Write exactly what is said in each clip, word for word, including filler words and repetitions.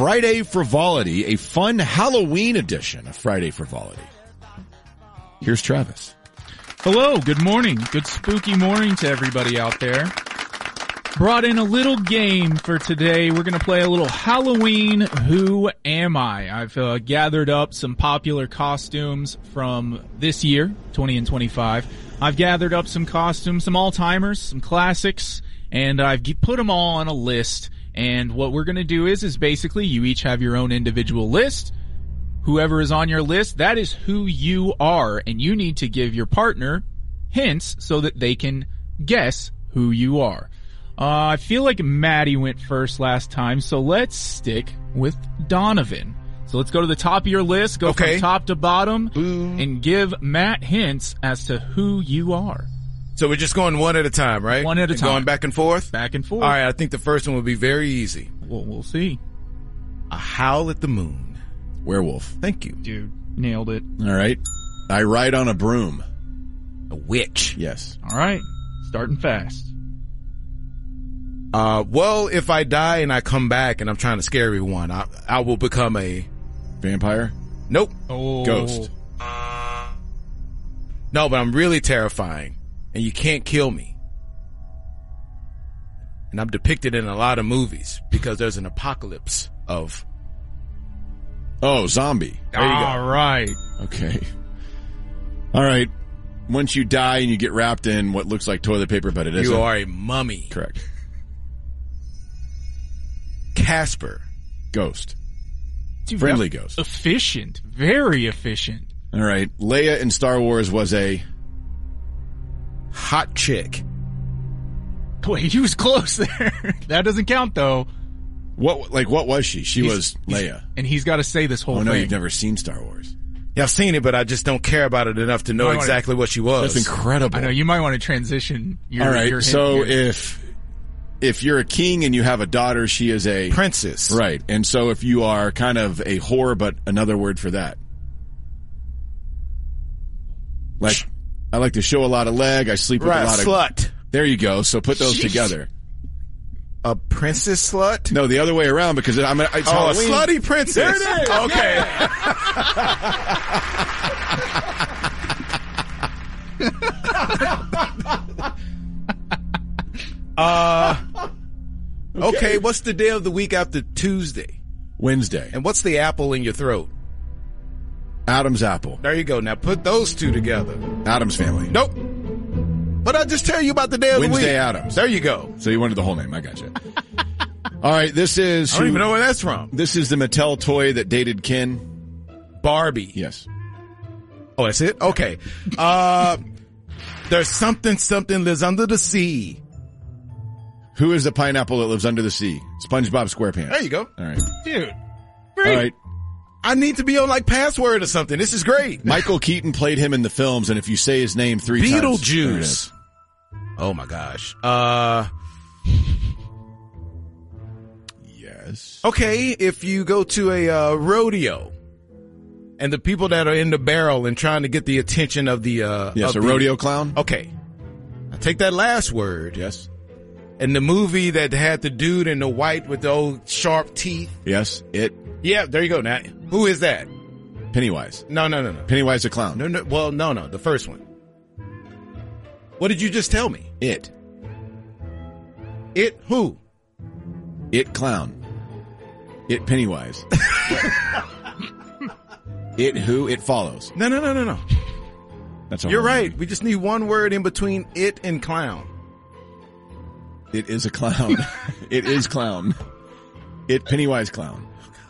Friday Frivolity, a fun Halloween edition of Friday Frivolity. Here's Travis. Hello, good morning. Good spooky morning to everybody out there. Brought in a little game for today. We're going to play a little Halloween Who Am I? I've uh, gathered up some popular costumes from this year, twenty and twenty-five. I've gathered up some costumes, some all-timers, some classics, and I've put them all on a list. And what we're going to do is, is basically you each have your own individual list. Whoever is on your list, that is who you are, and you need to give your partner hints so that they can guess who you are. Uh, I feel like Maddie went first last time, so let's stick with Donovan. So let's go to the top of your list, go okay. from top to bottom, Boom. and give Matt hints as to who you are. So we're just going one at a time, right? One at a and time. Going back and forth? Back and forth. All right, I think the first one will be very easy. Well, we'll see. A Howl at the Moon. Werewolf. Thank you. Dude, nailed it. All right. I ride on a broom. A witch. Yes. All right, starting fast. Uh, well, if I die and I come back and I'm trying to scare everyone, I, I will become a... Vampire? Nope. Oh. Ghost. No, but I'm really terrifying, and you can't kill me. And I'm depicted in a lot of movies because there's an apocalypse of... Oh, zombie. There you go. All right. Okay. All right. Once you die and you get wrapped in what looks like toilet paper, but it isn't. You are a mummy. Correct. Casper. Ghost. Dude, Friendly that- ghost. Efficient. Very efficient. All right. Leia in Star Wars was a... Hot chick. Wait, he was close there. That doesn't count, though. What, like, what was she? She He's- was he's- Leia. And he's got to say this whole Oh, no, thing. you've never seen Star Wars. Yeah, I've seen it, but I just don't care about it enough to know I wanna- exactly what she was. That's incredible. I know, you might want to transition your... All right. your hint So here. if, if you're a king and you have a daughter, she is a... Princess. Right. And so if you are kind of a whore, but another word for that. Like, I like to show a lot of leg. I sleep with Right, a lot of... slut. There you go. So put those Sheesh. together. A princess slut? No, the other way around because I'm it's Oh, Halloween. a slutty princess. There it is. Okay. uh, okay. okay, what's the day of the week after Tuesday? Wednesday. And what's the apple in your throat? Adam's apple. There you go. Now put those two together. Adam's family. Nope. But I just tell you about the day of Wednesday the week. Adams. There you go. So you wanted the whole name. I got you. All right, this is... I don't who- even know where that's from. This is the Mattel toy that dated Ken. Barbie. Yes. Oh, that's it? Okay. Uh, there's something, something lives under the sea. Who is the pineapple that lives under the sea? SpongeBob SquarePants. There you go. All right. Dude. All right. I need to be on like Password or something. This is great. Michael Keaton played him in the films, and if you say his name three times... There it Beetlejuice. is. Oh my gosh. Uh, Yes. okay. If you go to a uh, rodeo and the people that are in the barrel and trying to get the attention of the, uh, Yes, of a the- rodeo clown. Okay. I take that last word. Yes. And the movie that had the dude in the white with the old sharp teeth. Yes. It. Yeah, there you go. Now, who is that? Pennywise. No, no, no, no. Pennywise the clown. No, no. Well, no, no. The first one. What did you just tell me? It. It who? It clown. It Pennywise. It who? It follows. No, no, no, no, no. That's all. You're right. We just need one word in between it and clown. It is a clown. It is clown. It Pennywise clown.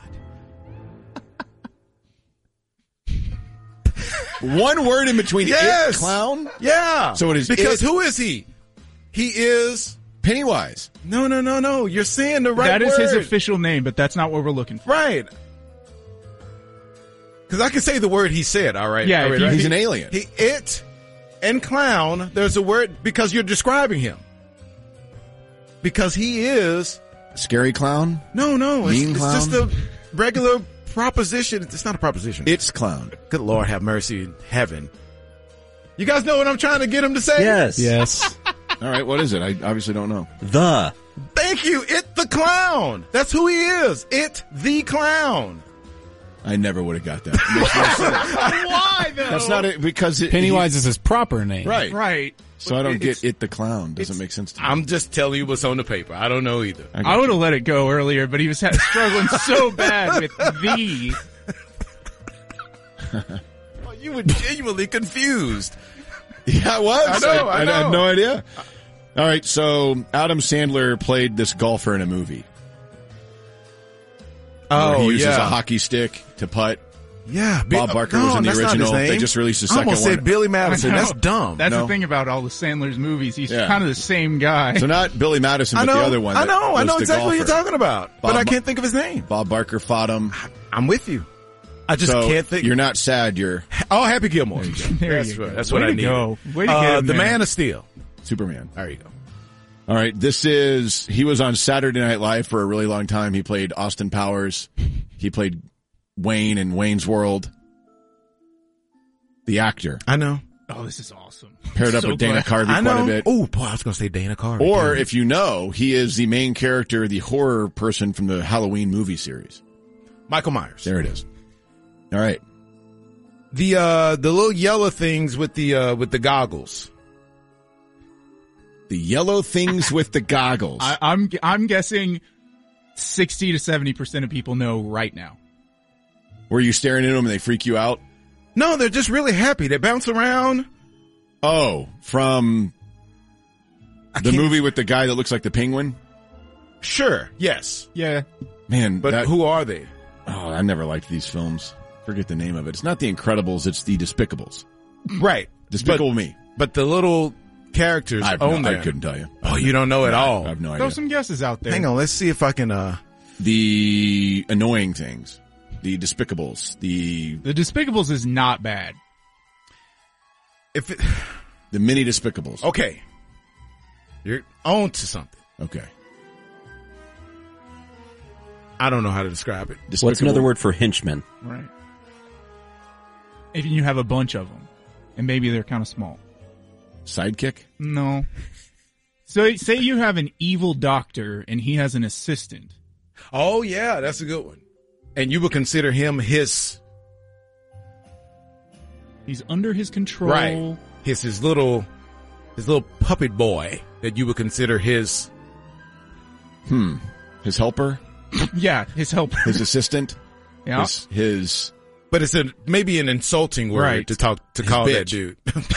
One word in between Yes. it clown. Yeah. So it is because it- who is he? He is Pennywise. no, no, no, no. You're saying the right That is word. his official name, but that's not what we're looking for. Right. Because I can say the word he said. All right. Yeah, All if right, you- right. He's an alien. He it and clown. There's a word because you're describing him. Because he is Scary clown. no, no. It's, Mean it's clown? just a regular proposition. It's not a proposition. It's clown. Good Lord, have mercy in heaven. You guys know what I'm trying to get him to say? Yes. Yes. All right, what is it? I obviously don't know. The. Bam! Thank you. It the Clown. That's who he is. It the Clown. I never would have got that. It makes no sense. Why though? That's not it because it, Pennywise is his proper name. right. Right. So I don't It's- get it. The Clown doesn't make sense to me. I'm just telling you what's on the paper. I don't know either. I would have let it go earlier, but he was ha- struggling so bad with the. Oh, you were genuinely confused. Yeah, I was. I know, I I, know. had no idea. All right, so Adam Sandler played this golfer in a movie. where he uses a hockey stick to putt. Yeah, Bob Barker was in the that's not his original. They name. just released the I second almost one. said Billy Madison. I know. That's dumb. That's No. the thing about all the Sandler's movies. He's Yeah. kind of the same guy. So not Billy Madison, I but know. the other one. I that know. I was know the exactly what you're golfer. talking about, but Bob- I can't think of his name. Bob Barker fought him. I'm with you. I just So can't think. you're not sad. You're Oh, Happy Gilmore. There That's you go. what, that's Way what I to need. go. Way to get Uh, him the there. Man of Steel. Superman. There you go. All right. This is, he was on Saturday Night Live for a really long time. He played Austin Powers. He played Wayne in Wayne's World. The actor. I know. Oh, this is awesome. Paired up So with Dana glad. Carvey I quite know. a bit. Oh, boy, I was going to say Dana Carvey. Or too. if you know, he is the main character, the horror person from the Halloween movie series. Michael Myers. There it is. All right. The uh the little yellow things with the uh with the goggles. The yellow things with the goggles. I, I'm I'm guessing sixty to seventy percent of people know right now. Were you staring at them and they freak you out? No, they're just really happy. They bounce around. Oh, from I the can't- movie with the guy that looks like the penguin? Sure. Yes. Yeah. Man, But that, who are they? oh, I never liked these films. Forget the name of it. It's not The Incredibles, it's The Despicables. Right. Despicable but, Me. But the little characters I've own no, I them. couldn't tell you. Oh, you don't know at all. I have no Throw idea. some guesses out there. Hang on. Let's see if I can. uh The annoying things. The Despicables. The The Despicables is not bad. If it, the mini Despicables. okay, you're on to something. Okay. I don't know how to describe it. Despicable. What's another word for henchman? Right. If you have a bunch of them, and maybe they're kind of small. Sidekick? No. So say you have an evil doctor and he has an assistant. Oh yeah, that's a good one. And you would consider him his He's under his control. right, his his little his little puppet boy that you would consider his. Hmm. His helper? Yeah, his helper. His assistant? Yeah. His, his But it's a maybe an insulting word Right. to talk to His call that bitch. dude.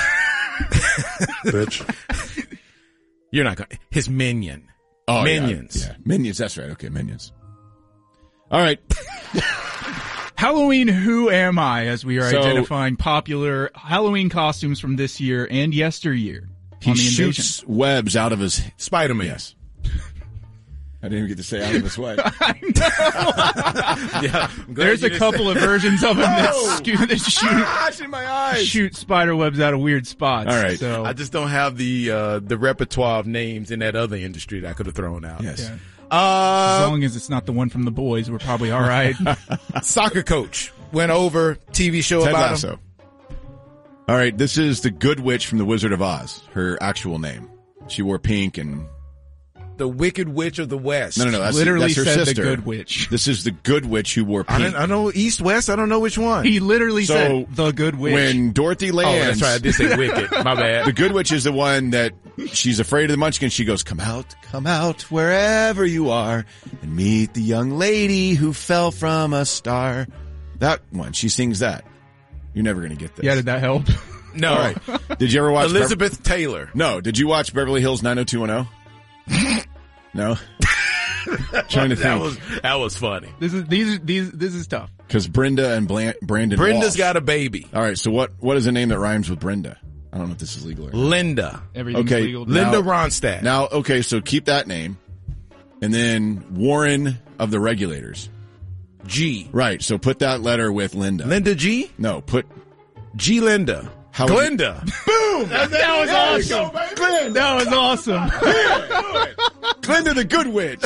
bitch. You're not going to his minion. Oh, yeah. Minions. Yeah. Minions, that's right. Okay, Minions. All right. Halloween Who Am I, as we are So- identifying popular Halloween costumes from this year and yesteryear. He on the invasion. shoots webs out of his... Spider-Man. Yes. I didn't even get to say out of his way. Yeah. I'm glad There's you a didn't couple of versions of them that, scu- that shoot, Gosh, in my eyes. shoot spider webs out of weird spots. All right. So I just don't have the uh, the repertoire of names in that other industry that I could have thrown out. Yes. yeah. as Uh, long as it's not the one from the boys, we're probably all right. soccer coach went over T V show Ted about Lasso. him. All right, this is the Good Witch from The Wizard of Oz. Her actual name. She wore pink and... The Wicked Witch of the West. No, no, no. That's, Literally that's her said sister. the Good Witch. This is the Good Witch who wore I, pink. don't, I know East West. I don't know which one. He literally So, said the Good Witch. When Dorothy oh, lands... that's right. I did say Wicked. My bad. The Good Witch is the one that she's afraid of the Munchkins. She goes, come out, come out wherever you are and meet the young lady who fell from a star. That one. She sings that. You're never going to get this. yeah, did that help? No. All right. Did you ever watch... Elizabeth Taylor. Bev- no. Did you watch Beverly Hills nine oh two one oh? No? Trying to That think. was that was funny. This is these these this is tough. Because Brenda and Blan- Brandon Brenda's Walsh. got a baby. All right. So what, what is a name that rhymes with Brenda? I don't know if this is legal or not. Linda. Everything's Okay. legal. Now- Linda Ronstadt. Now, okay, so keep that name. And then Warren of the Regulators. G. Right, so put that letter with Linda. Linda G. No, put G. Linda. How would you- Glinda. Boom. That was awesome. That was awesome. Glinda the Good Witch.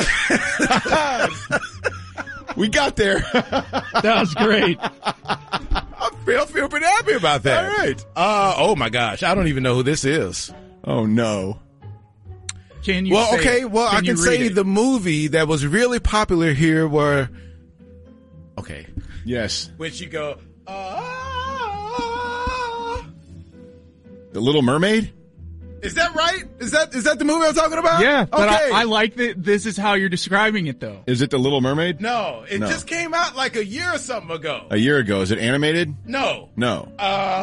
We got there. That was great. I feel, feel pretty happy about that. All right. Uh, oh my gosh. I don't even know who this is. Oh, no. Can you? Well, say okay. it? Well, Can I you can read say it? the movie that was really popular here were. Okay. Yes. When she go. Ah, The Little Mermaid? is that right? Is that is that the movie I'm talking about? Yeah, but okay. I, I like that. This is how you're describing it, though. Is it The Little Mermaid? No, it No. just came out like a year or something ago. A year ago. Is it animated? No. No. Uh,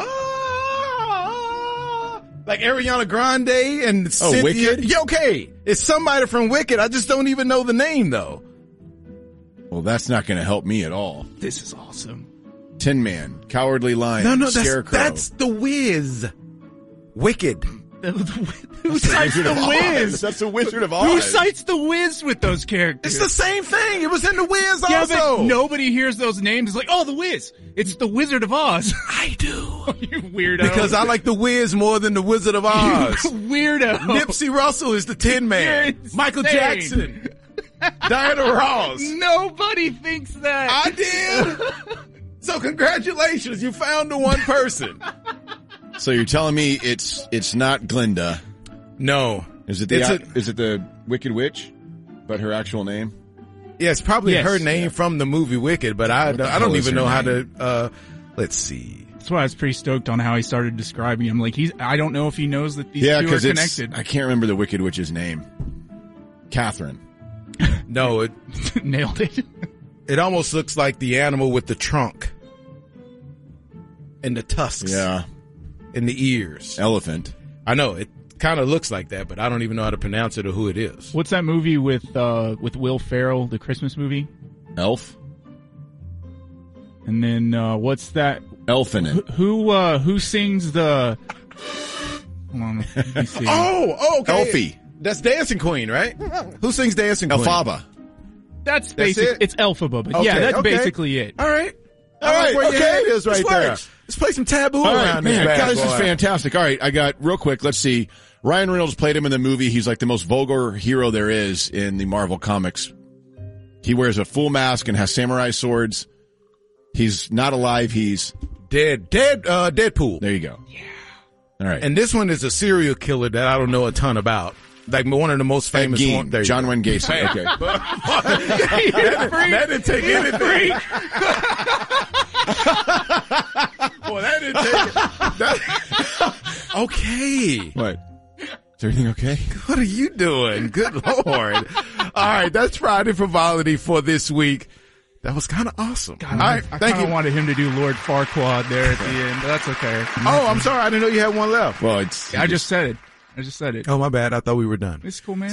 like Ariana Grande and Oh, Cynthia. Wicked? Yeah, okay. It's somebody from Wicked. I just don't even know the name though. Well, that's not going to help me at all. This is awesome. Tin Man, Cowardly Lion, No, no, that's Scarecrow. that's the Wiz. Wicked. Who cites Wizard the of Oz. Wiz? That's the Wizard of Oz. Who cites the Wiz with those characters? It's the same thing. It was in the Wiz yeah, also. but nobody hears those names. It's like, oh, the Wiz. It's the Wizard of Oz. I do. You weirdo. Because I like the Wiz more than the Wizard of Oz. Weirdo. Nipsey Russell is the Tin Man. You're Michael insane. Jackson. Diana Ross. Nobody thinks that. I did. So congratulations, you found the one person. So you're telling me it's it's not Glinda? No. Is it the It's a, a- is it the Wicked Witch? But her actual name? Yeah, it's probably Yes. her name from the movie Wicked, but I, What the I don't hell is even her know how name? to, uh, let's see. That's why I was pretty stoked on how he started describing him. Like he's, I don't know if he knows that these Yeah, two are because it's connected. I can't remember the Wicked Witch's name. Catherine. No, it, Nailed it. it almost looks like the animal with the trunk and the tusks Yeah. and the ears. Elephant. I know, it kind of looks like that, but I don't even know how to pronounce it or who it is. What's that movie with uh with Will Ferrell, the Christmas movie? Elf. And then uh what's that? Elfinant. Who uh who sings the? Hold on, let me see. Oh, oh, okay. Elfie. That's Dancing Queen, right? Who sings Dancing Queen? Elphaba. That's That's basic. it? It's Elphaba, but Okay, yeah, that's okay. basically it. All right. All I like right, where your okay. head is right This there. works. Let's play some taboo All right, around man, this bad God, this boy. is fantastic. All right, I got real quick. Let's see. Ryan Reynolds played him in the movie. He's like the most vulgar hero there is in the Marvel comics. He wears a full mask and has samurai swords. He's not alive. He's Dead, dead, uh, Deadpool. there. You go. Yeah. All right. And this one is a serial killer that I don't know a ton about. Like one of the most Ed famous Gein, ones. There you John go. Wayne Gacy. Bam. Okay. that didn't take anything. Boy, that didn't take that, okay. What? Is everything okay? What are you doing? Good Lord. All right. That's Friday Frivolity for this week. That was kind of awesome. God, All I, right. I Thank kind you. of wanted him to do Lord Farquaad there at the end, but that's okay. Oh, I'm sorry. I didn't know you had one left. Well, it's. I just said it. I just said it. Oh, my bad. I thought we were done. It's cool, man.